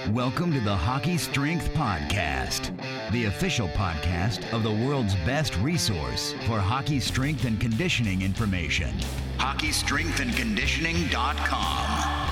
Welcome to the Hockey Strength Podcast, the official podcast of the world's best resource for hockey strength and conditioning information. HockeyStrengthandConditioning.com.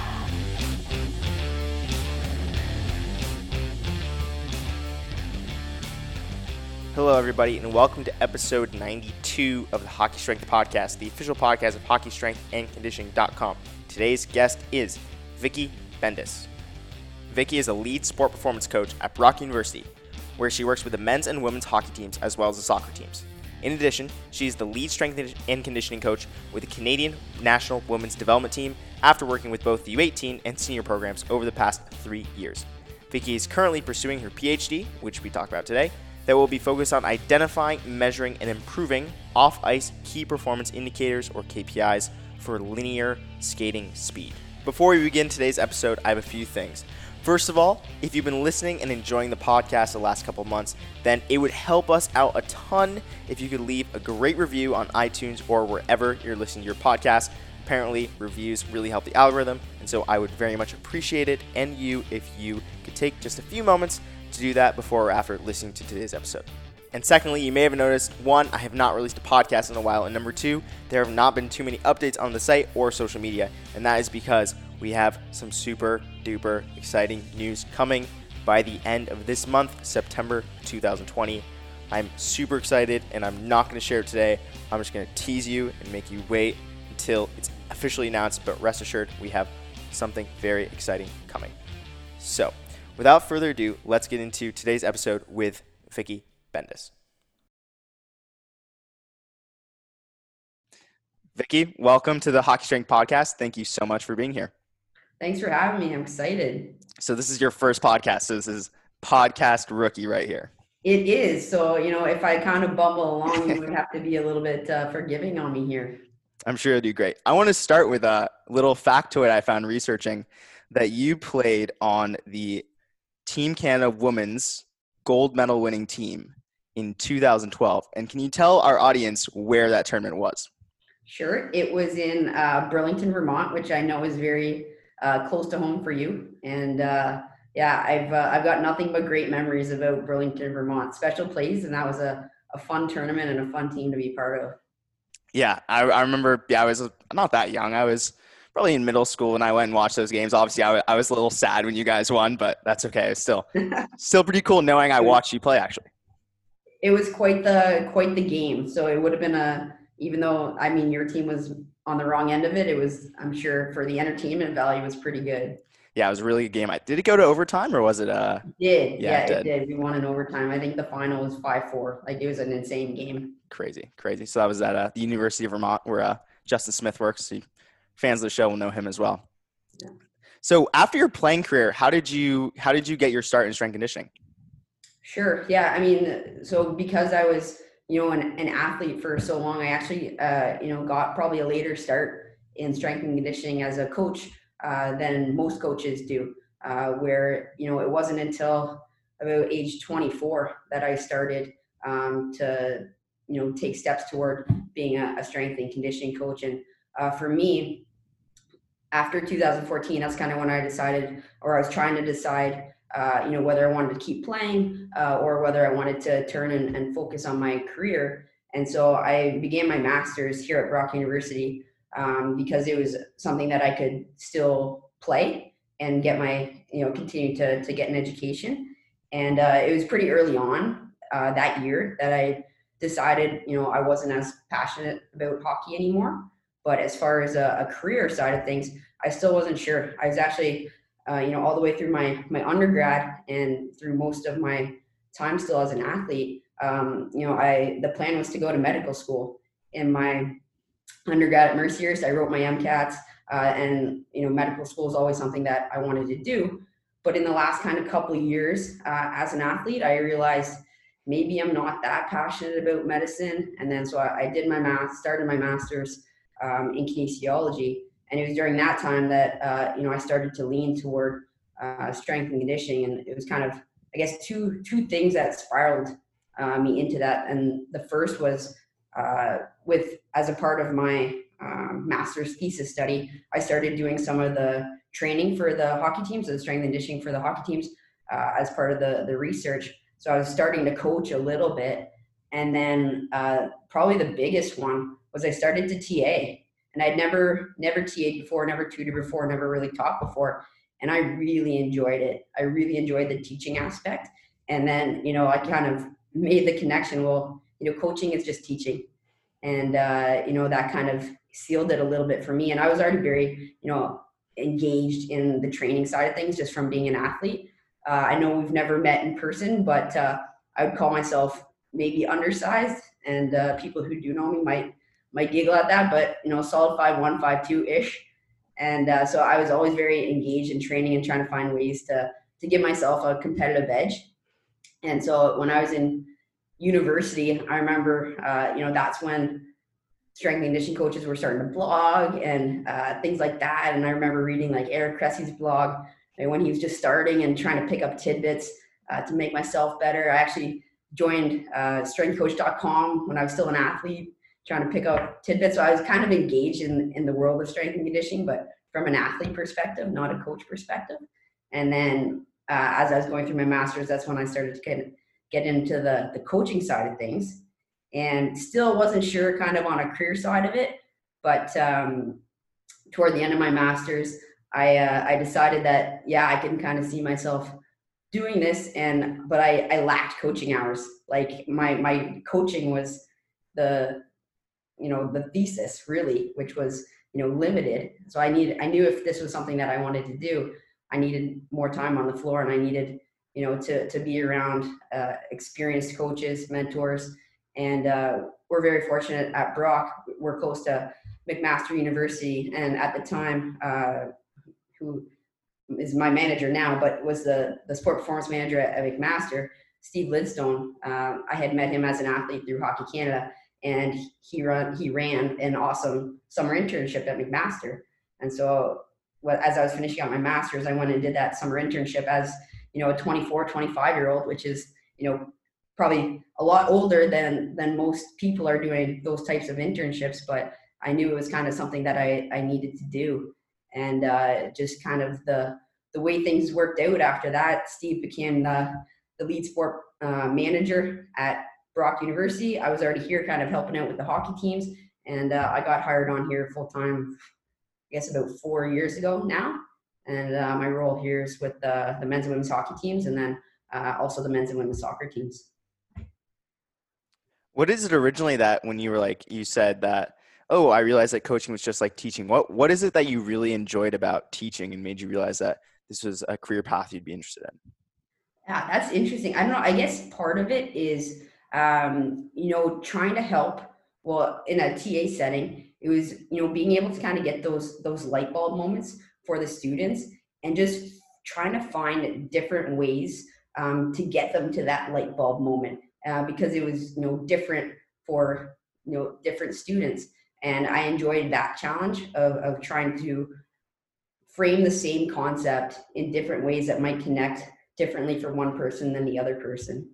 Hello, everybody, and welcome to episode 92 of the Hockey Strength Podcast, the official podcast of HockeyStrengthandConditioning.com. Today's guest is Vicky Bendis. Vicky is a lead sport performance coach at Brock University, where she works with the men's and women's hockey teams as well as the soccer teams. In addition, she is the lead strength and conditioning coach with the Canadian National Women's Development Team after working with both the U18 and senior programs over the past 3 years. Vicky is currently pursuing her PhD, which we talk about today, that will be focused on identifying, measuring, and improving off-ice key performance indicators, or KPIs, for linear skating speed. Before we begin today's episode, I have a few things. First of all, if you've been listening and enjoying the podcast the last couple of months, then it would help us out a ton if you could leave a great review on iTunes or wherever you're listening to your podcast. Apparently, reviews really help the algorithm, and so I would very much appreciate it, and you, if you could take just a few moments to do that before or after listening to today's episode. And secondly, you may have noticed, one, I have not released a podcast in a while, and number two, there have not been too many updates on the site or social media, and that is because we have some super duper exciting news coming by the end of this month, September 2020. I'm super excited, and I'm not going to share it today. I'm just going to tease you and make you wait until it's officially announced, but rest assured, we have something very exciting coming. So, without further ado, let's get into today's episode with Vicky Bendis. Vicky, welcome to the Hockey Strength Podcast. Thank you so much for being here. Thanks for having me. I'm excited. So this is your first podcast. So this is podcast rookie right here. It is. So, if I kind of bumble along, you would have to be a little bit forgiving on me here. I'm sure you'll do great. I want to start with a little factoid I found researching, that you played on the Team Canada Women's gold medal winning team in 2012. And can you tell our audience where that tournament was? Sure. It was in Burlington, Vermont, which I know is very close to home for you. And I've got nothing but great memories about Burlington, Vermont. Special place, and that was a fun tournament and a fun team to be part of. Yeah, I remember, I was not that young. I was probably in middle school when I went and watched those games. Obviously, I was a little sad when you guys won, but that's okay. It's still pretty cool knowing I watched you play, actually. It was quite the game. So it would have been even though, your team was on the wrong end of it, it was, I'm sure, for the entertainment value, was pretty good. Yeah, it was a really good game. Did it go to overtime, or was it? It did. Yeah, it did. We won in overtime. I think the final was 5-4. It was an insane game. Crazy. So that was at the University of Vermont, where Justin Smith works. Fans of the show will know him as well. Yeah. So after your playing career, how did you get your start in strength conditioning? Sure. Yeah. So because I was, an athlete for so long, I actually, got probably a later start in strength and conditioning as a coach than most coaches do, where, it wasn't until about age 24 that I started to, take steps toward being a strength and conditioning coach. And for me, after 2014, that's kind of when I decided, or I was trying to decide, whether I wanted to keep playing or whether I wanted to turn and focus on my career. And so I began my master's here at Brock University because it was something that I could still play and get my, continue to get an education. And it was pretty early on that year that I decided, I wasn't as passionate about hockey anymore. But as far as a career side of things, I still wasn't sure. I was actually, all the way through my undergrad and through most of my time still as an athlete, the plan was to go to medical school. In my undergrad at Mercyhurst, I wrote my MCATs, and medical school is always something that I wanted to do. But in the last kind of couple of years as an athlete, I realized maybe I'm not that passionate about medicine. And then so I did started my master's in kinesiology. And it was during that time that, I started to lean toward strength and conditioning. And it was kind of, I guess, two things that spiraled me into that. And the first was as a part of my master's thesis study, I started doing some of the training for the hockey teams, the strength and conditioning for the hockey teams as part of the research. So I was starting to coach a little bit. And then probably the biggest one was I started to TA. And I'd never TA'd before, never tutored before, never really taught before. And I really enjoyed it. I really enjoyed the teaching aspect. And then, I kind of made the connection. Well, coaching is just teaching. And, that kind of sealed it a little bit for me. And I was already very, engaged in the training side of things just from being an athlete. I know we've never met in person, but I would call myself maybe undersized. And people who do know me might giggle at that, but, solid 5'1", 5'2"-ish. And so I was always very engaged in training and trying to find ways to give myself a competitive edge. And so when I was in university, I remember, that's when strength and conditioning coaches were starting to blog and things like that. And I remember reading like Eric Cressy's blog when he was just starting and trying to pick up tidbits to make myself better. I actually joined strengthcoach.com when I was still an athlete, trying to pick up tidbits. So I was kind of engaged in the world of strength and conditioning, but from an athlete perspective, not a coach perspective. And then as I was going through my master's, that's when I started to get into the coaching side of things, and still wasn't sure kind of on a career side of it. But toward the end of my master's, I decided that, I can kind of see myself doing this, but I lacked coaching hours. Like my coaching was the thesis really, which was, limited. So I knew if this was something that I wanted to do, I needed more time on the floor, and I needed, to be around experienced coaches, mentors. And we're very fortunate at Brock. We're close to McMaster University. And at the time, who is my manager now, but was the sport performance manager at McMaster, Steve Lidstone. I had met him as an athlete through Hockey Canada, and he ran an awesome summer internship at McMaster. And so as I was finishing out my master's, I went and did that summer internship as, a 24, 25-year-old, which is, probably a lot older than most people are doing those types of internships. But I knew it was kind of something that I needed to do. And just kind of the way things worked out after that, Steve became the lead sport manager at Brock University. I was already here kind of helping out with the hockey teams, and I got hired on here full-time, I guess about 4 years ago now. And my role here is with the men's and women's hockey teams, and then also the men's and women's soccer teams. What is it originally that when you were like, you said that, oh, I realized that coaching was just like teaching. What is it that you really enjoyed about teaching and made you realize that this was a career path you'd be interested in? Yeah, that's interesting. I don't know. I guess part of it is, trying to help. Well, in a TA setting, it was, being able to kind of get those light bulb moments for the students, and just trying to find different ways to get them to that light bulb moment, because it was, different for, different students. And I enjoyed that challenge of trying to frame the same concept in different ways that might connect differently for one person than the other person.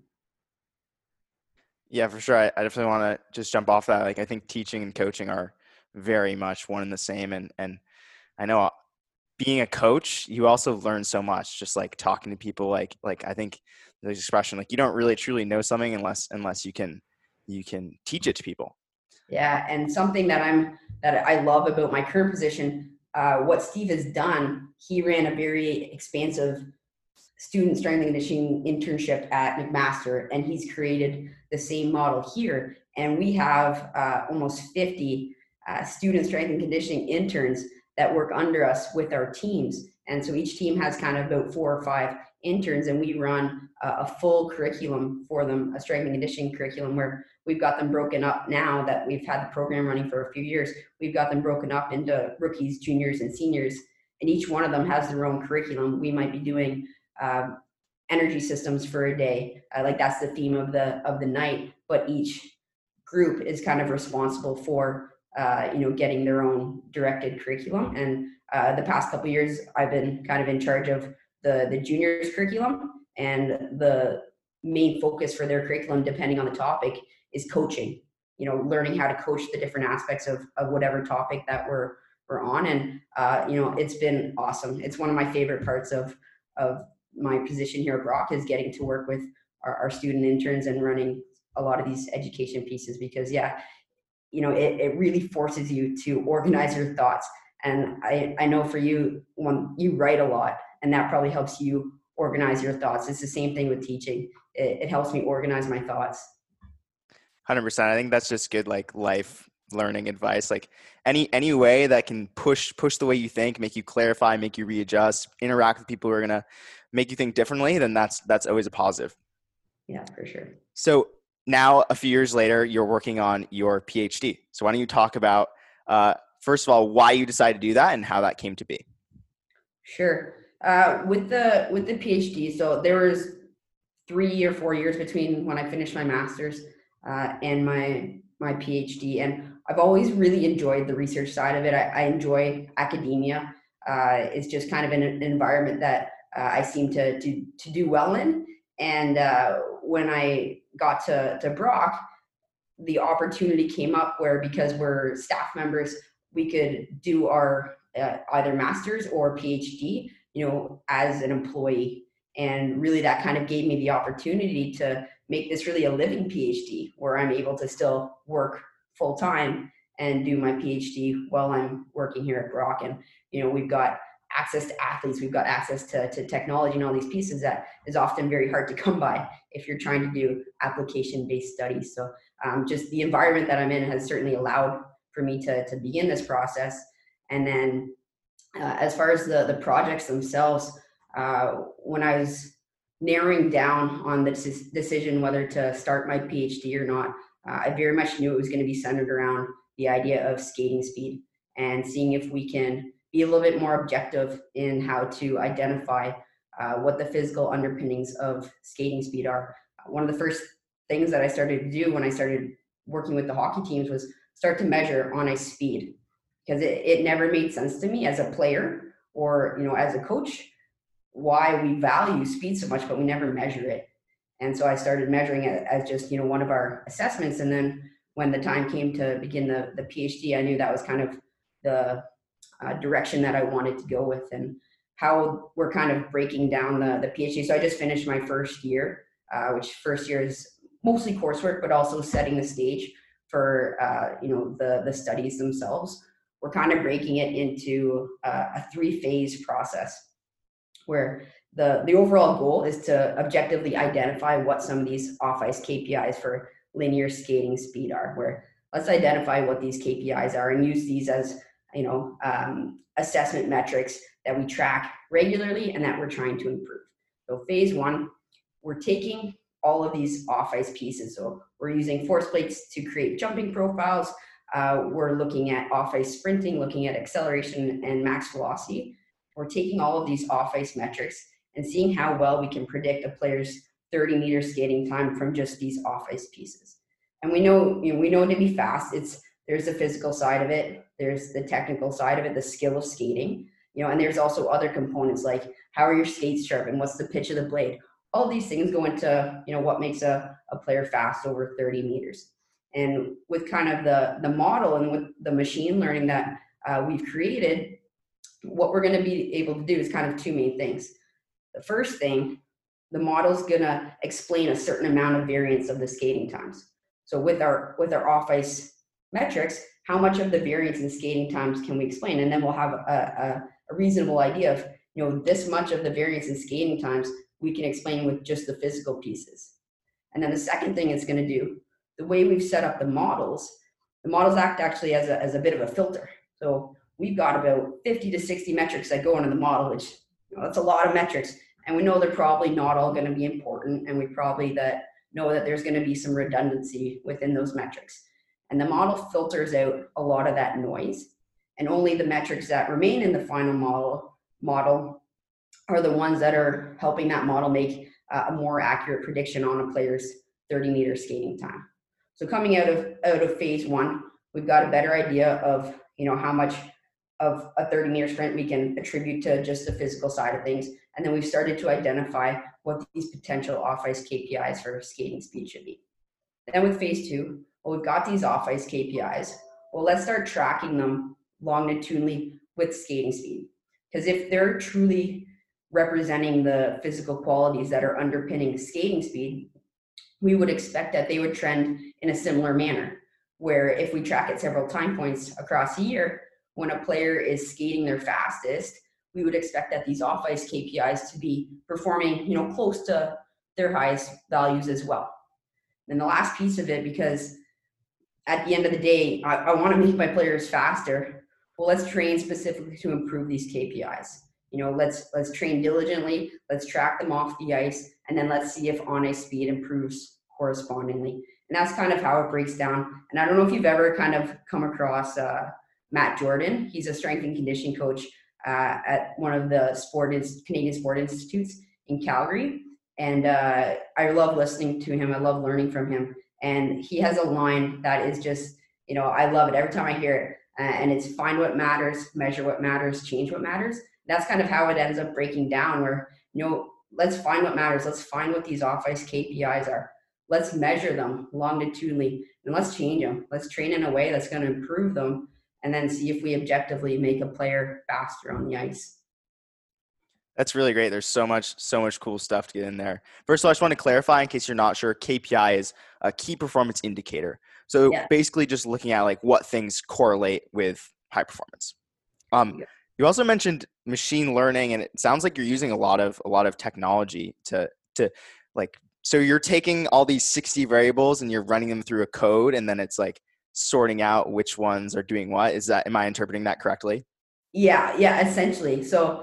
Yeah, for sure. I definitely want to just jump off that. Like, I think teaching and coaching are very much one and the same. And I know being a coach, you also learn so much, just like talking to people. Like I think there's an expression, like, you don't really truly know something unless you can teach it to people. Yeah. And something that I love about my current position, what Steve has done, he ran a very expansive student strength and conditioning internship at McMaster, and he's created the same model here. And we have almost 50 student strength and conditioning interns that work under us with our teams. And so each team has kind of about 4 or 5 interns, and we run a full curriculum for them, a strength and conditioning curriculum, where we've got them broken up now that we've had the program running for a few years. We've got them broken up into rookies, juniors, and seniors, and each one of them has their own curriculum. We might be doing energy systems for a day, like that's the theme of the night, but each group is kind of responsible for getting their own directed curriculum. And the past couple of years, I've been kind of in charge of the juniors curriculum, and the main focus for their curriculum, depending on the topic, is coaching. Learning how to coach the different aspects of whatever topic that we're we're on. And, it's been awesome. It's one of my favorite parts of my position here at Brock is getting to work with our student interns and running a lot of these education pieces, because it really forces you to organize your thoughts. And I know for you, when you write a lot, and that probably helps you organize your thoughts. It's the same thing with teaching. It helps me organize my thoughts. 100%. I think that's just good, like, life learning advice. Like any way that can push the way you think, make you clarify, make you readjust, interact with people who are going to make you think differently, then that's always a positive. Yeah, for sure. So now, a few years later, you're working on your PhD. So why don't you talk about, first of all, why you decided to do that and how that came to be? Sure. With the PhD, so there was 3 or 4 years between when I finished my master's and my PhD, and I've always really enjoyed the research side of it. I enjoy academia. It's just kind of an environment that I seem to do well in. And when I got to Brock, the opportunity came up where, because we're staff members, we could do our either master's or PhD, as an employee. And really that kind of gave me the opportunity to make this really a living PhD, where I'm able to still work full time and do my PhD while I'm working here at Brock. And, we've got access to athletes, we've got access to technology and all these pieces that is often very hard to come by if you're trying to do application-based studies. So just the environment that I'm in has certainly allowed for me to begin this process. And then as far as the projects themselves, when I was narrowing down on the decision whether to start my PhD or not, I very much knew it was going to be centered around the idea of skating speed and seeing if we can be a little bit more objective in how to identify what the physical underpinnings of skating speed are. One of the first things that I started to do when I started working with the hockey teams was start to measure on ice speed, because it never made sense to me as a player or as a coach why we value speed so much, but we never measure it. And so I started measuring it as just one of our assessments. And then when the time came to begin the PhD, I knew that was kind of the direction that I wanted to go with, and how we're kind of breaking down the PhD. So I just finished my first year, which first year is mostly coursework, but also setting the stage for the studies themselves. We're kind of breaking it into a 3-phase process, where the overall goal is to objectively identify what some of these off-ice KPIs for linear skating speed are, where let's identify what these KPIs are and use these as assessment metrics that we track regularly and that we're trying to improve. So phase 1, we're taking all of these off-ice pieces. So we're using force plates to create jumping profiles. We're looking at off-ice sprinting, looking at acceleration and max velocity. We're taking all of these off-ice metrics and seeing how well we can predict a player's 30-meter skating time from just these off-ice pieces. And we know to be fast, there's the physical side of it, there's the technical side of it, the skill of skating, and there's also other components like how are your skates sharp and what's the pitch of the blade. All these things go into what makes a player fast over 30 meters. And with kind of the model and with the machine learning that we've created, what we're going to be able to do is kind of 2 main things. The first thing, the model's going to explain a certain amount of variance of the skating times. So with our off-ice metrics, how much of the variance in skating times can we explain? And then we'll have a reasonable idea of, this much of the variance in skating times we can explain with just the physical pieces. And then the second thing it's going to do, the way we've set up the models act actually as a bit of a filter. So we've got about 50 to 60 metrics that go into the model, which that's a lot of metrics. And we know they're probably not all going to be important. And we probably know that there's going to be some redundancy within those metrics. And the model filters out a lot of that noise. And only the metrics that remain in the final model are the ones that are helping that model make a more accurate prediction on a player's 30-meter skating time. So coming out of phase 1, we've got a better idea of how much of a 30-meter sprint we can attribute to just the physical side of things. And then we've started to identify what these potential off-ice KPIs for skating speed should be. Then with phase 2, well, we've got these off-ice KPIs. Well, let's start tracking them longitudinally with skating speed. Because if they're truly representing the physical qualities that are underpinning skating speed, we would expect that they would trend in a similar manner, where if we track at several time points across a year, when a player is skating their fastest, we would expect that these off-ice KPIs to be performing, close to their highest values as well. And the last piece of it, because at the end of the day, I want to make my players faster. Well, let's train specifically to improve these KPIs. Let's train diligently, let's track them off the ice, and then let's see if on-ice speed improves correspondingly. And that's kind of how it breaks down. And I don't know if you've ever kind of come across Matt Jordan. He's a strength and conditioning coach at one of the Canadian Sport Institutes in Calgary. And I love listening to him. I love learning from him. And he has a line that is just, I love it every time I hear it. And it's find what matters, measure what matters, change what matters. That's kind of how it ends up breaking down where, let's find what matters. Let's find what these off-ice KPIs are. Let's measure them longitudinally and let's change them. Let's train in a way that's going to improve them and then see if we objectively make a player faster on the ice. That's really great. There's so much cool stuff to get in there. First of all, I just want to clarify in case you're not sure, KPI is a key performance indicator. So basically just looking at like what things correlate with high performance. You also mentioned machine learning, and it sounds like you're using a lot of technology to like, so you're taking all these 60 variables and you're running them through a code and then it's like sorting out which ones are doing what. Am I interpreting that correctly? Yeah, essentially. So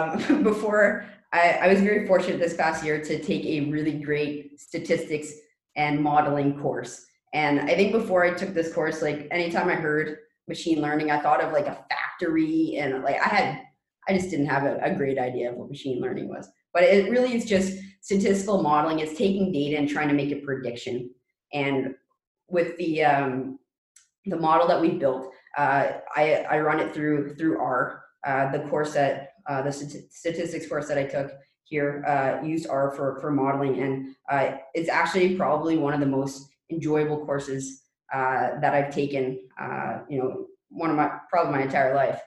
before I was very fortunate this past year to take a really great statistics and modeling course. And I think before I took this course, like anytime I heard machine learning, I thought of like a factory and like I just didn't have a great idea of what machine learning was. But it really is just statistical modeling. It's taking data and trying to make a prediction. And with the model that we built, I run it through R. The course that the statistics course that I took here used R for modeling, and it's actually probably one of the most enjoyable courses that I've taken. One of my entire life,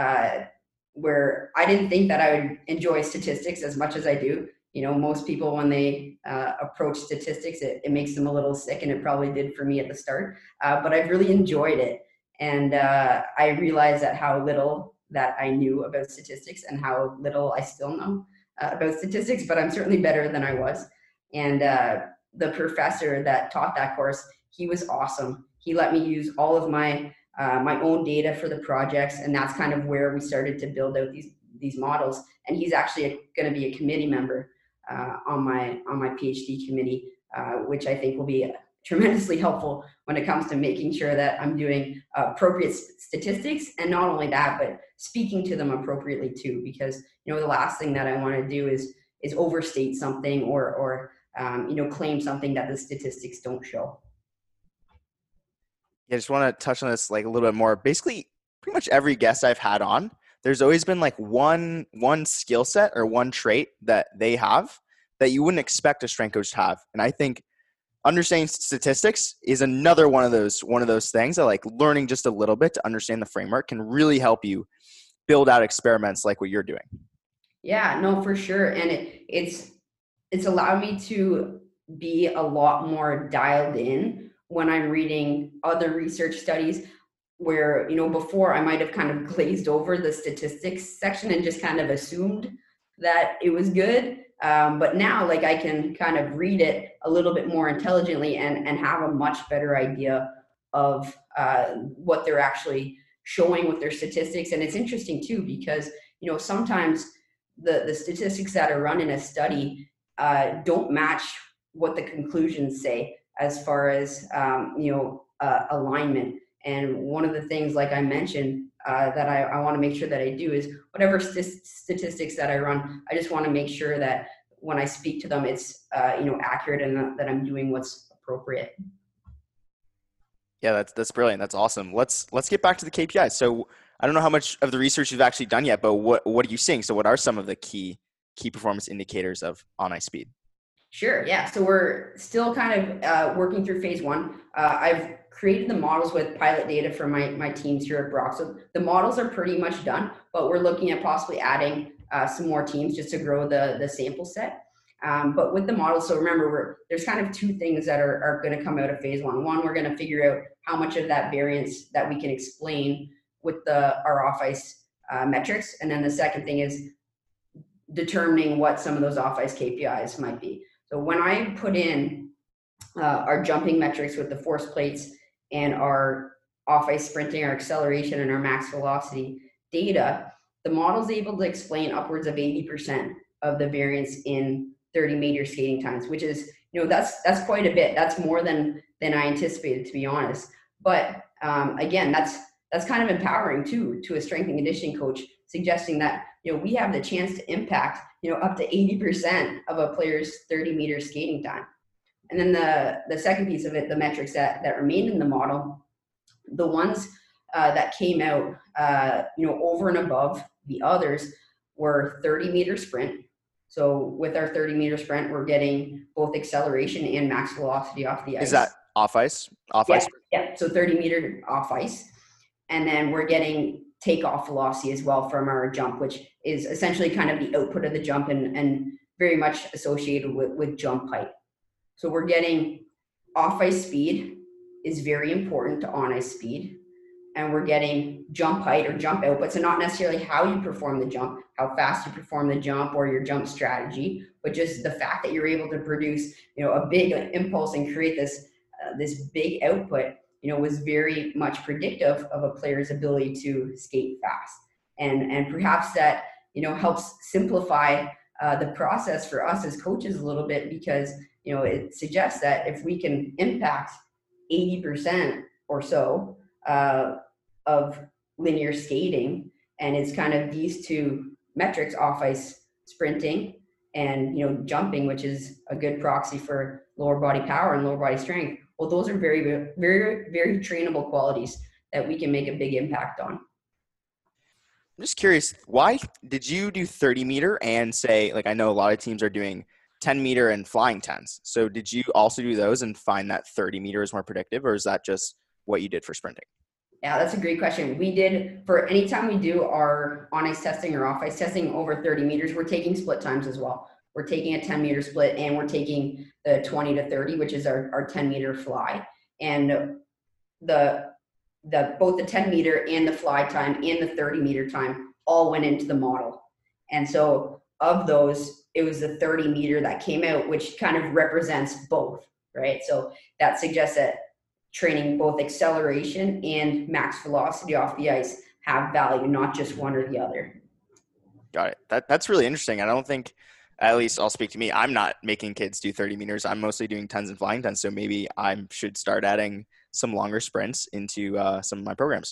where I didn't think that I would enjoy statistics as much as I do. Most people when they approach statistics, it makes them a little sick, and it probably did for me at the start. But I've really enjoyed it, and I realized that how little that I knew about statistics and how little I still know about statistics, but I'm certainly better than I was. And the professor that taught that course, he was awesome. He let me use all of my own data for the projects, and that's kind of where we started to build out these models. And he's actually going to be a committee member on my PhD committee, which I think will be tremendously helpful when it comes to making sure that I'm doing appropriate statistics, and not only that, but speaking to them appropriately too. Because the last thing that I want to do is overstate something or claim something that the statistics don't show. Yeah, I just want to touch on this like a little bit more. Basically, pretty much every guest I've had on, there's always been like one skill set or one trait that they have that you wouldn't expect a strength coach to have. And I think understanding statistics is another one of those things that like learning just a little bit to understand the framework can really help you build out experiments like what you're doing. Yeah, no, for sure. And it's allowed me to be a lot more dialed in when I'm reading other research studies where, before I might have kind of glazed over the statistics section and just kind of assumed that it was good. But now like I can kind of read it a little bit more intelligently and have a much better idea of what they're actually showing with their statistics. And it's interesting too, because, sometimes the statistics that are run in a study don't match what the conclusions say as far as, alignment. And one of the things, like I mentioned, that I want to make sure that I do is whatever statistics that I run, I just want to make sure that when I speak to them, it's, accurate and that I'm doing what's appropriate. Yeah, that's brilliant. That's awesome. Let's get back to the KPIs. So I don't know how much of the research you've actually done yet, but what are you seeing? So what are some of the key performance indicators of on-ice speed? Sure. Yeah. So we're still kind of working through phase one. I've created the models with pilot data for my teams here at Brock. So the models are pretty much done, but we're looking at possibly adding some more teams just to grow the sample set. But with the model, so remember, there's kind of two things that are going to come out of phase one. One, we're going to figure out how much of that variance that we can explain with our off-ice metrics. And then the second thing is determining what some of those off-ice KPIs might be. So when I put in our jumping metrics with the force plates and our off-ice sprinting, our acceleration, and our max velocity data, the model's able to explain upwards of 80% of the variance in 30-meter skating times, which is, that's quite a bit. That's more than I anticipated, to be honest. But again, that's kind of empowering too to a strength and conditioning coach, suggesting that we have the chance to impact up to 80% of a player's 30-meter skating time. And then the second piece of it, the metrics that remained in the model, the ones that came out over and above the others were 30-meter sprint. So with our 30-meter sprint, we're getting both acceleration and max velocity off the ice. Is that off ice? Yeah. So 30-meter off ice. And then we're getting takeoff velocity as well from our jump, which is essentially kind of the output of the jump and very much associated with jump height. So we're getting off-ice speed is very important to on-ice speed. And we're getting jump height or jump output. So not necessarily how you perform the jump, how fast you perform the jump or your jump strategy, but just the fact that you're able to produce, a big impulse and create this big output, was very much predictive of a player's ability to skate fast. And perhaps that, helps simplify the process for us as coaches a little bit, because, it suggests that if we can impact 80% or so of linear skating, and it's kind of these two metrics, off ice sprinting and jumping, which is a good proxy for lower body power and lower body strength. Well, those are very, very, very trainable qualities that we can make a big impact on. I'm just curious, why did you do 30-meter and say, I know a lot of teams are doing 10-meter and flying 10s. So did you also do those and find that 30-meter is more predictive, or is that just what you did for sprinting? Yeah, that's a great question. We did, for any time we do our on-ice testing or off-ice testing over 30 meters, we're taking split times as well. We're taking a 10-meter split, and we're taking the 20 to 30, which is our 10-meter fly. And both the 10-meter and the fly time and the 30-meter time all went into the model. And so of those, it was the 30-meter that came out, which kind of represents both, right? So that suggests that training both acceleration and max velocity off the ice have value, not just one or the other. Got it. That's really interesting. I don't think, at least I'll speak to me, I'm not making kids do 30 meters. I'm mostly doing 10s and flying 10s. So maybe I should start adding some longer sprints into some of my programs.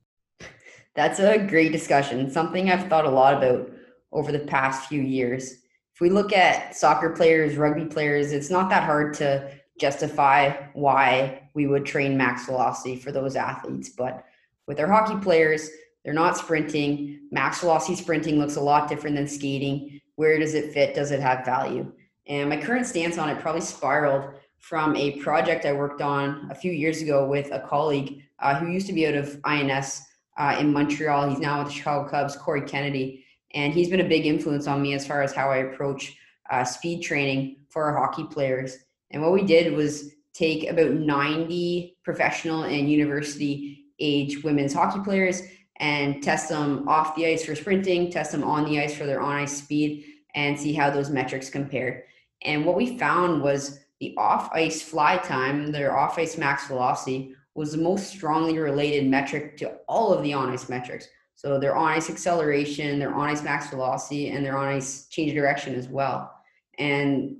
That's a great discussion. Something I've thought a lot about over the past few years. If we look at soccer players, rugby players, it's not that hard to justify why we would train max velocity for those athletes. But with our hockey players, they're not sprinting. Max velocity sprinting looks a lot different than skating. Where does it fit? Does it have value? And my current stance on it probably spiraled from a project I worked on a few years ago with a colleague who used to be out of INS in Montreal. He's now with the Chicago Cubs, Corey Kennedy. And he's been a big influence on me as far as how I approach speed training for our hockey players. And what we did was take about 90 professional and university age women's hockey players and test them off the ice for sprinting, test them on the ice for their on-ice speed, and see how those metrics compared. And what we found was the off-ice fly time, their off-ice max velocity, was the most strongly related metric to all of the on-ice metrics. So their on-ice acceleration, their on-ice max velocity, and their on-ice change of direction as well. And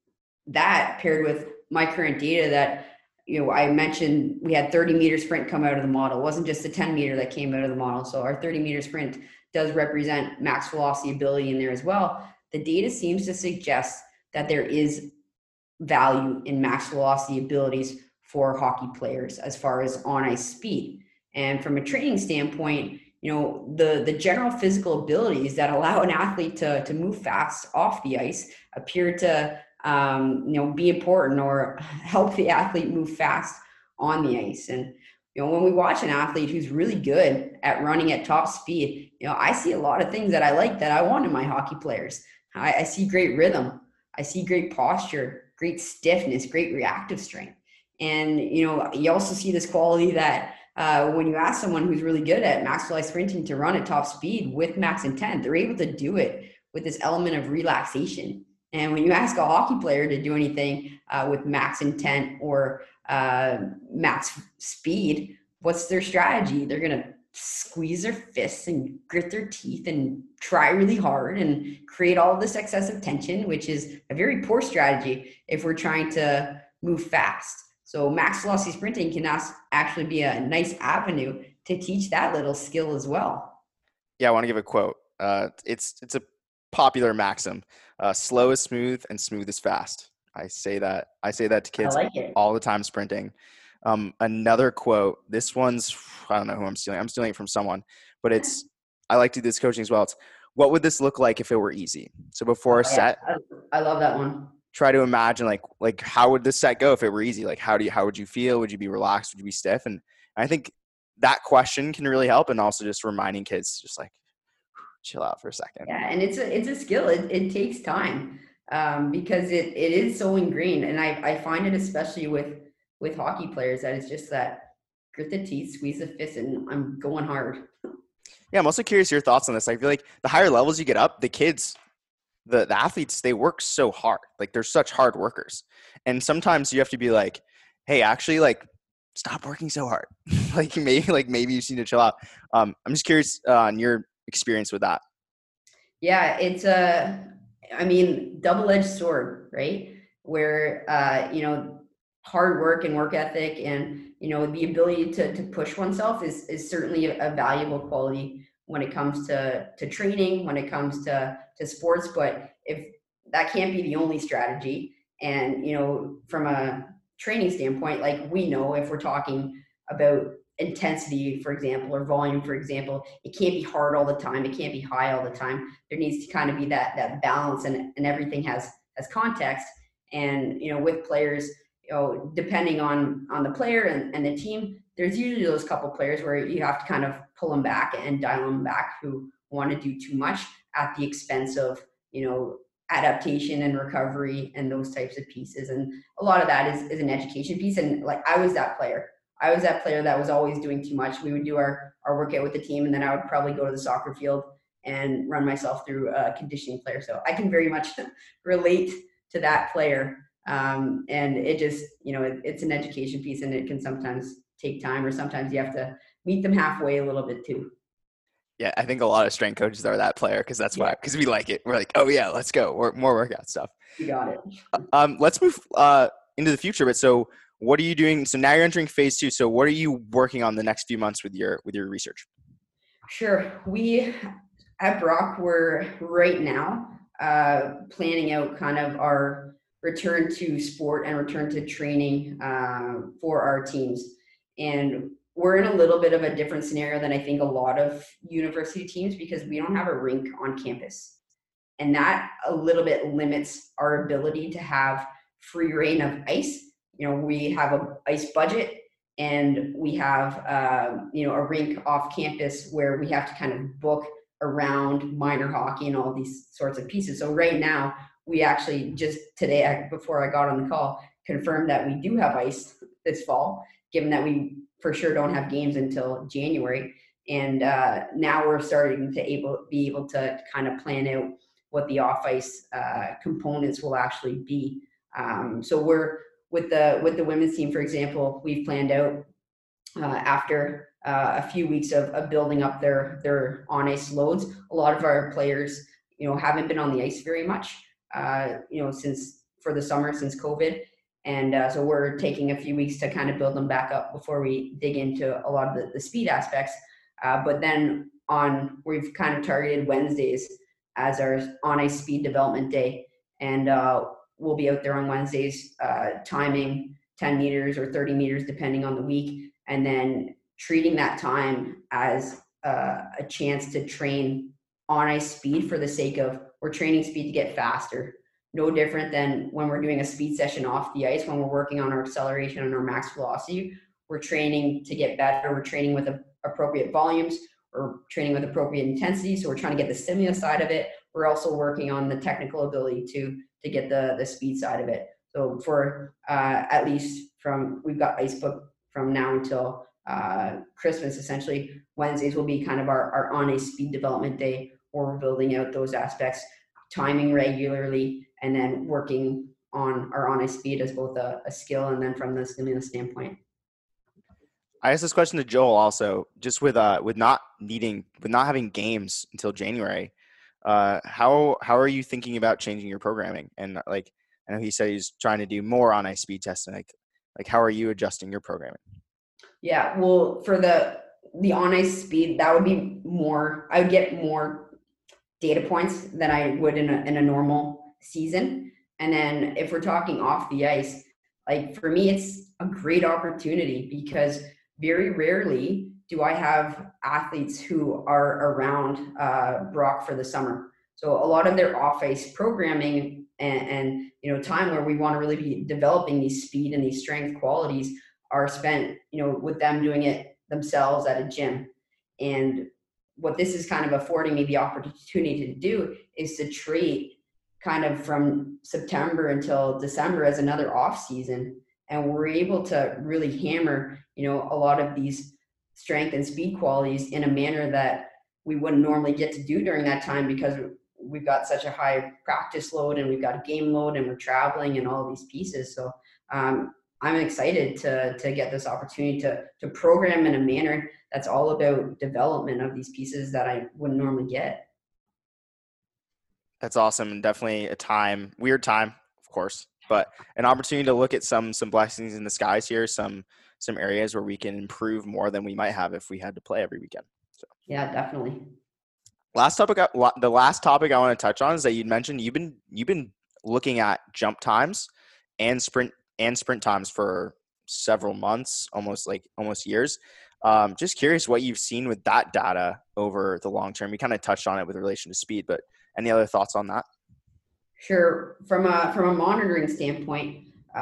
that paired with my current data that, I mentioned we had 30-meter sprint come out of the model. It wasn't just the 10-meter that came out of the model. So our 30-meter sprint does represent max velocity ability in there as well. The data seems to suggest that there is value in max velocity abilities for hockey players as far as on-ice speed. And from a training standpoint, the general physical abilities that allow an athlete to move fast off the ice appear to be important or help the athlete move fast on the ice. And, when we watch an athlete who's really good at running at top speed, I see a lot of things that I like that I want in my hockey players. I see great rhythm. I see great posture, great stiffness, great reactive strength. And, you also see this quality that when you ask someone who's really good at max velocity sprinting to run at top speed with max intent, they're able to do it with this element of relaxation. And when you ask a hockey player to do anything with max intent or max speed, what's their strategy? They're going to squeeze their fists and grit their teeth and try really hard and create all this excessive tension, which is a very poor strategy if we're trying to move fast. So max velocity sprinting can actually be a nice avenue to teach that little skill as well. Yeah, I want to give a quote. It's a popular maxim: slow is smooth, and smooth is fast. I say that to kids all the time sprinting. Another quote. This one's, I don't know who I'm stealing. I'm stealing it from someone, but I like to do this coaching as well. It's, what would this look like if it were easy? So before a set, I love that one. Try to imagine like how would this set go if it were easy? Like how would you feel? Would you be relaxed? Would you be stiff? And I think that question can really help, and also just reminding kids just like chill out for a second. Yeah, and it's a skill. It takes time because it is so ingrained, and I find it especially with hockey players that it's just that grit the teeth, squeeze the fist, and I'm going hard. Yeah, I'm also curious your thoughts on this. I feel like the higher levels you get up, the kids, the athletes, they work so hard. Like they're such hard workers. And sometimes you have to be like, hey, actually stop working so hard. maybe you need to chill out. I'm just curious on your experience with that. Yeah, it's double-edged sword, right? Where, hard work and work ethic and, the ability to push oneself is certainly a valuable quality when it comes to training, when it comes to sports. But if that can't be the only strategy, and, from a training standpoint, like we know if we're talking about intensity, for example, or volume, for example, it can't be hard all the time. It can't be high all the time. There needs to kind of be that balance, and everything has context. And, with players, depending on the player and the team, there's usually those couple players where you have to kind of pull them back and dial them back who want to do too much at the expense of, adaptation and recovery and those types of pieces. And a lot of that is an education piece. And like, I was that player that was always doing too much. We would do our workout with the team, and then I would probably go to the soccer field and run myself through a conditioning player. So I can very much relate to that player. And it just, it's an education piece, and it can sometimes take time, or sometimes you have to meet them halfway a little bit too. Yeah, I think a lot of strength coaches are that player because we like it. We're like, oh yeah, let's go. More workout stuff. You got it. Let's move into the future. But so what are you doing? So now you're entering phase 2. So what are you working on the next few months with your research? Sure. We at Brock, we're right now planning out kind of our return to sport and return to training for our teams. And we're in a little bit of a different scenario than I think a lot of university teams, because we don't have a rink on campus. And that a little bit limits our ability to have free reign of ice. We have an ice budget, and we have, a rink off campus where we have to kind of book around minor hockey and all these sorts of pieces. So right now, we actually just today, before I got on the call, confirmed that we do have ice this fall, given that we for sure don't have games until January. And now we're starting to be able to kind of plan out what the off-ice components will actually be. So we're with the women's team, for example, we've planned out after a few weeks of building up their on-ice loads. A lot of our players, haven't been on the ice very much, since for the summer, since COVID. And so we're taking a few weeks to kind of build them back up before we dig into a lot of the speed aspects. But then we've kind of targeted Wednesdays as our on-ice speed development day. And we'll be out there on Wednesdays, timing 10 meters or 30 meters, depending on the week. And then treating that time as a chance to train on-ice speed for the sake of, we're training speed to get faster. No different than when we're doing a speed session off the ice, when we're working on our acceleration and our max velocity, we're training to get better. We're training with appropriate volumes. We're training with appropriate intensity. So we're trying to get the stimulus side of it. We're also working on the technical ability to get the speed side of it. So for at least we've got Icebook from now until Christmas, essentially. Wednesdays will be kind of our on-ice speed development day, where we're building out those aspects, timing regularly, and then working on our on-ice speed as both a skill and then from the stimulus standpoint. I asked this question to Joel also, just with not having games until January. How are you thinking about changing your programming? And like, I know he said he's trying to do more on ice speed testing. Like how are you adjusting your programming? Yeah, well, for the on ice speed, that would be more. I would get more data points than I would in a normal season. And then if we're talking off the ice, like for me, it's a great opportunity because very rarely do I have athletes who are around Brock for the summer. So a lot of their off-ice programming and time where we want to really be developing these speed and these strength qualities are spent, with them doing it themselves at a gym. And what this is kind of affording me the opportunity to do is to trade kind of from September until December as another off season. And we're able to really hammer, a lot of these strength and speed qualities in a manner that we wouldn't normally get to do during that time because we've got such a high practice load and we've got a game load and we're traveling and all of these pieces. So I'm excited to get this opportunity to program in a manner that's all about development of these pieces that I wouldn't normally get. That's awesome. And definitely a weird time, of course, but an opportunity to look at some blessings in the skies here, some areas where we can improve more than we might have if we had to play every weekend. So yeah, definitely. The last topic I want to touch on is that you'd mentioned you've been looking at jump times and sprint times for several months, almost years. Just curious what you've seen with that data over the long term. You kind of touched on it with relation to speed, but any other thoughts on that? Sure. From a monitoring standpoint,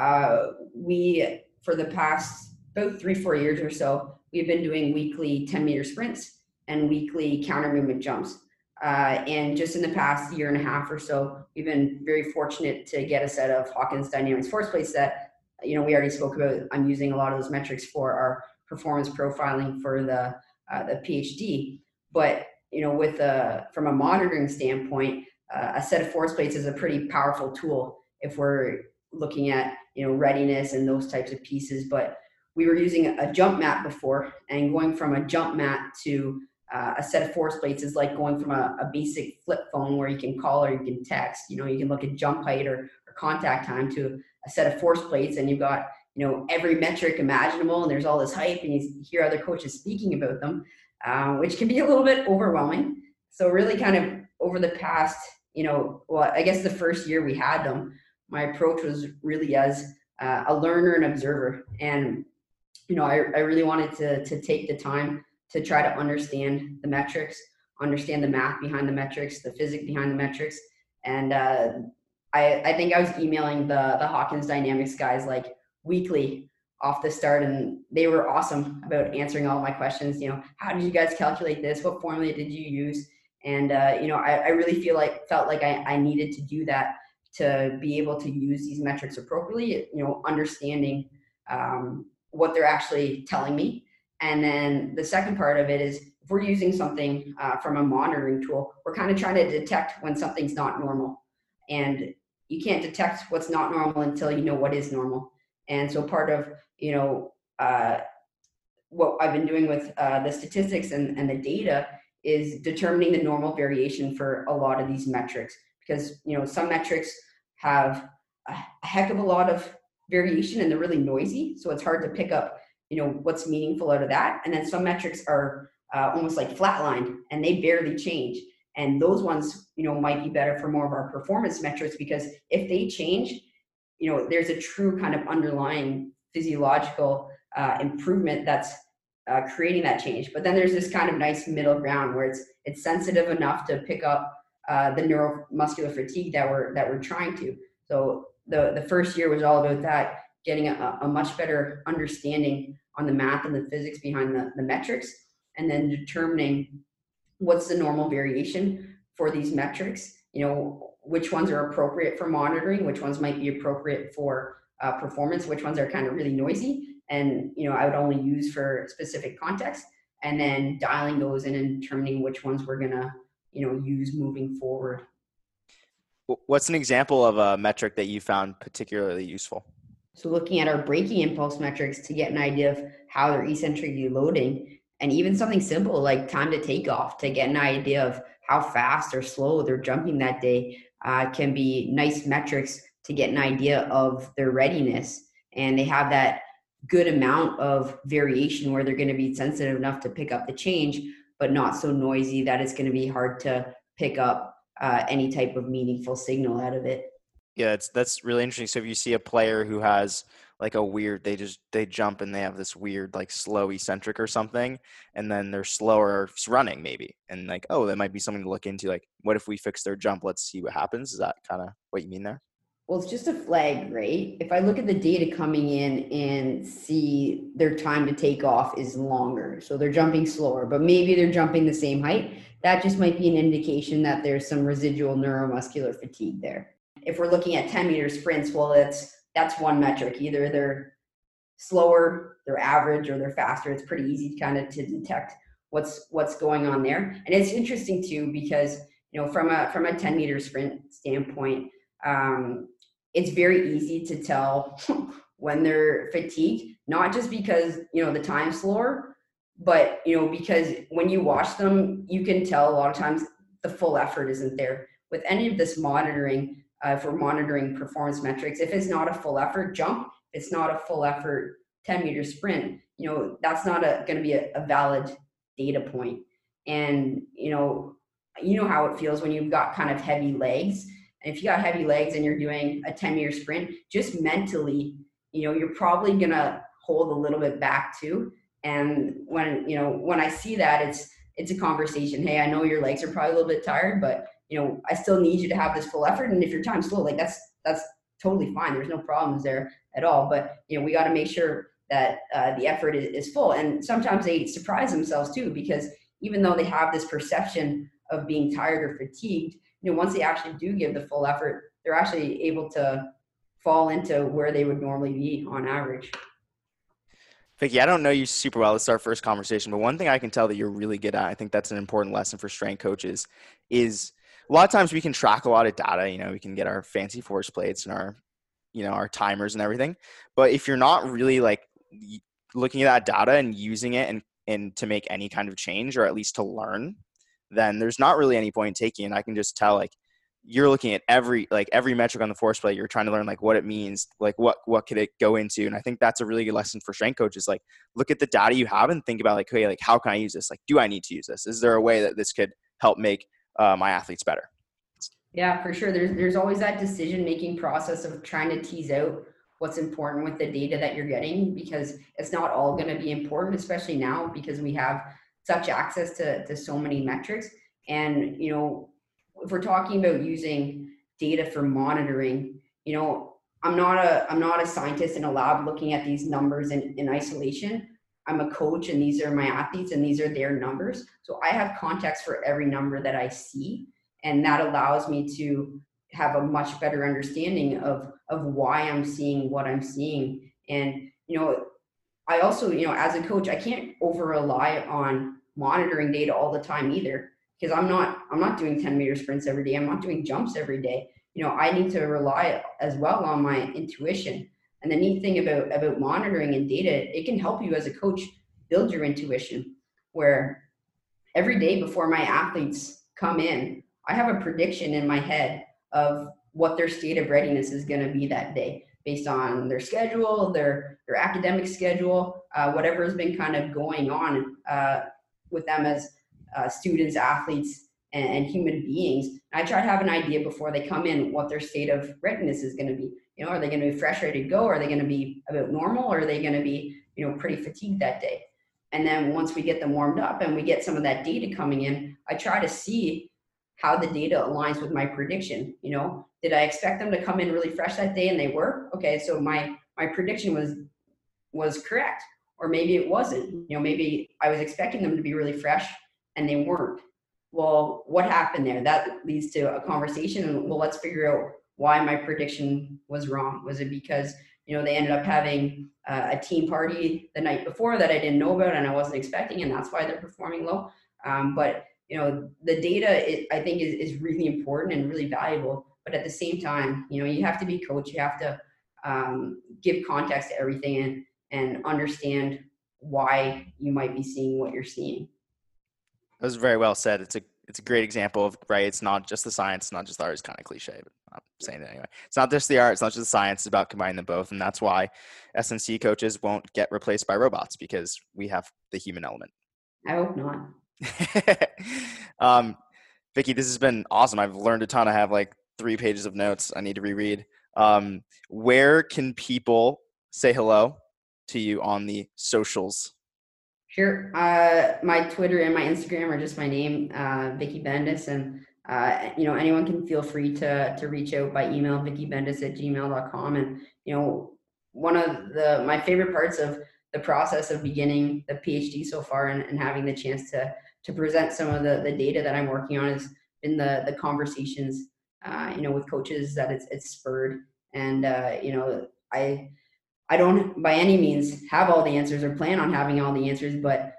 we, for the past about 3-4 years or so, we've been doing weekly 10-meter sprints and weekly counter movement jumps. And just in the past year and a half or so, we've been very fortunate to get a set of Hawkins Dynamics force plates that, we already spoke about. I'm using a lot of those metrics for our performance profiling for the PhD. But, from a monitoring standpoint, a set of force plates is a pretty powerful tool if we're looking at, readiness and those types of pieces. But we were using a jump mat before, and going from a jump mat to a set of force plates is like going from a basic flip phone where you can call or you can text. You can look at jump height or contact time to a set of force plates, and you've got, every metric imaginable, and there's all this hype, and you hear other coaches speaking about them, which can be a little bit overwhelming. So really kind of over the past, I guess the first year we had them, my approach was really as a learner and observer. And, I really wanted to take the time to try to understand the metrics, understand the math behind the metrics, the physics behind the metrics. And I think I was emailing the Hawkins Dynamics guys like weekly off the start, and they were awesome about answering all my questions. How did you guys calculate this? What formula did you use? And, I really felt like I needed to do that to be able to use these metrics appropriately, understanding what they're actually telling me. And then the second part of it is if we're using something from a monitoring tool, we're kind of trying to detect when something's not normal. And you can't detect what's not normal until you know what is normal. And so part of, what I've been doing with the statistics and the data is determining the normal variation for a lot of these metrics, because, some metrics have a heck of a lot of variation and they're really noisy. So it's hard to pick up, what's meaningful out of that. And then some metrics are almost like flatlined and they barely change. And those ones, might be better for more of our performance metrics, because if they change, there's a true kind of underlying physiological improvement that's creating that change. But then there's this kind of nice middle ground where it's sensitive enough to pick up the neuromuscular fatigue that we're trying to. So the first year was all about that, getting a much better understanding on the math and the physics behind the metrics, and then determining what's the normal variation for these metrics, which ones are appropriate for monitoring, which ones might be appropriate for performance, which ones are kind of really noisy and I would only use for specific context, and then dialing those in and determining which ones we're gonna use moving forward. What's an example of a metric that you found particularly useful? So looking at our braking impulse metrics to get an idea of how they're eccentrically loading, and even something simple like time to takeoff to get an idea of how fast or slow they're jumping that day can be nice metrics to get an idea of their readiness. And they have that good amount of variation where they're going to be sensitive enough to pick up the change, but not so noisy that it's going to be hard to pick up any type of meaningful signal out of it. Yeah, that's really interesting. So if you see a player who has like a weird, they jump and they have this weird like slow eccentric or something, and then they're slower running maybe, and like, oh, that might be something to look into. Like, what if we fix their jump? Let's see what happens. Is that kind of what you mean there? Well, it's just a flag, right? If I look at the data coming in and see their time to take off is longer, so they're jumping slower, but maybe they're jumping the same height, that just might be an indication that there's some residual neuromuscular fatigue there. If we're looking at 10-meter sprints, well, that's one metric. Either they're slower, they're average, or they're faster. It's pretty easy kind of to detect what's going on there. And it's interesting too, because from a 10-meter sprint standpoint, it's very easy to tell when they're fatigued, not just because the time's slower, but because when you watch them, you can tell a lot of times the full effort isn't there. With any of this monitoring, if we're monitoring performance metrics, if it's not a full effort jump, if it's not a full effort 10-meter sprint, that's not going to be a valid data point. And you know how it feels when you've got kind of heavy legs. And if you got heavy legs and you're doing a 10-meter sprint, just mentally, you're probably going to hold a little bit back too. And when I see that, it's a conversation. Hey, I know your legs are probably a little bit tired, but I still need you to have this full effort. And if your time's slow, like that's totally fine. There's no problems there at all. But we got to make sure that the effort is full. And sometimes they surprise themselves too, because even though they have this perception of being tired or fatigued, once they actually do give the full effort, they're actually able to fall into where they would normally be on average. Vicky, I don't know you super well. This is our first conversation, but one thing I can tell that you're really good at, I think that's an important lesson for strength coaches, is a lot of times we can track a lot of data. We can get our fancy force plates and our, our timers and everything. But if you're not really like looking at that data and using it and to make any kind of change, or at least to learn, then there's not really any point in taking it. I can just tell, like, you're looking at every metric on the force plate. You're trying to learn like what it means, like what could it go into. And I think that's a really good lesson for strength coaches. Like, look at the data you have and think about like, okay, like how can I use this? Like, do I need to use this? Is there a way that this could help make my athletes better? Yeah, for sure. There's always that decision-making process of trying to tease out what's important with the data that you're getting, because it's not all going to be important, especially now because we have such access to so many metrics. And, if we're talking about using data for monitoring, I'm not a scientist in a lab looking at these numbers in isolation. I'm a coach and these are my athletes and these are their numbers. So I have context for every number that I see. And that allows me to have a much better understanding of why I'm seeing what I'm seeing. And, I also, as a coach, I can't over rely on monitoring data all the time either, because I'm not doing 10-meter sprints every day. I'm not doing jumps every day. I need to rely as well on my intuition. And the neat thing about monitoring and data, it can help you as a coach build your intuition, where every day before my athletes come in, I have a prediction in my head of what their state of readiness is going to be that day based on their schedule, their academic schedule, whatever has been kind of going on with them as students, athletes, and human beings. I try to have an idea before they come in what their state of readiness is going to be. Are they going to be fresh, ready to go? Are they going to be about normal? Or are they going to be, pretty fatigued that day? And then once we get them warmed up and we get some of that data coming in, I try to see how the data aligns with my prediction. Did I expect them to come in really fresh that day and they were? Okay, so my my prediction was correct, or maybe it wasn't. Maybe I was expecting them to be really fresh and they weren't. Well, what happened there? That leads to a conversation, and well, let's figure out why my prediction was wrong. Was it because they ended up having a team party the night before that I didn't know about and I wasn't expecting, and that's why they're performing low? But the data, I think, is really important and really valuable. But at the same time, you have to be coached. You have to give context to everything and understand why you might be seeing what you're seeing. That was very well said. It's a great example of, right, it's not just the science, not just the art. It's kind of cliche, but I'm saying it anyway. It's not just the art, it's not just the science, it's about combining them both. And that's why SNC coaches won't get replaced by robots, because we have the human element. I hope not. Vicki, this has been awesome. I've learned a ton. I have like 3 pages of notes I need to reread. Where can people say hello to you on the socials? Sure. My Twitter and my Instagram are just my name, Vicki Bendis, and anyone can feel free to reach out by email, vickybendis@gmail.com. And one of my favorite parts of the process of beginning the PhD so far and having the chance to present some of the data that I'm working on has been the conversations with coaches that it's spurred. And I don't by any means have all the answers or plan on having all the answers, but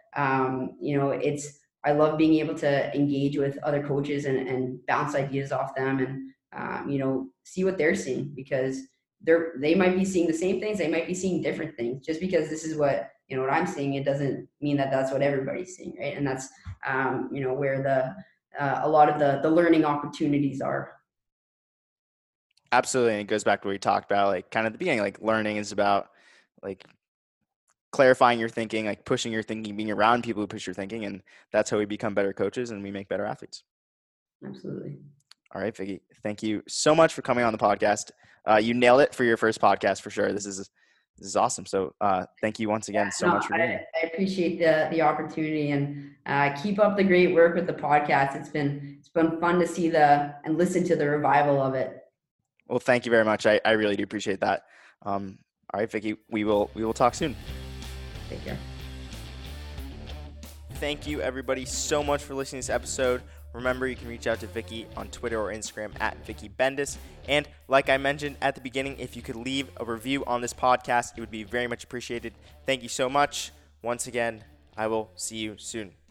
I love being able to engage with other coaches and bounce ideas off them and see what they're seeing, because they might be seeing the same things, they might be seeing different things. Just because this is what what I'm seeing, it doesn't mean that that's what everybody's seeing, right? And that's where a lot of the learning opportunities are. Absolutely. And it goes back to what we talked about, like kind of at the beginning, like learning is about like clarifying your thinking, like pushing your thinking, being around people who push your thinking. And that's how we become better coaches and we make better athletes. Absolutely. All right, Vicki, thank you so much for coming on the podcast. You nailed it for your first podcast for sure. This is awesome. So thank you once again so much for being here. I appreciate the opportunity, and keep up the great work with the podcast. It's been fun to see and listen to the revival of it. Well, thank you very much. I really do appreciate that. All right, Vicki, we will talk soon. Take care. Thank you, everybody, so much for listening to this episode. Remember, you can reach out to Vicki on Twitter or Instagram @VickiBendis. And like I mentioned at the beginning, if you could leave a review on this podcast, it would be very much appreciated. Thank you so much. Once again, I will see you soon.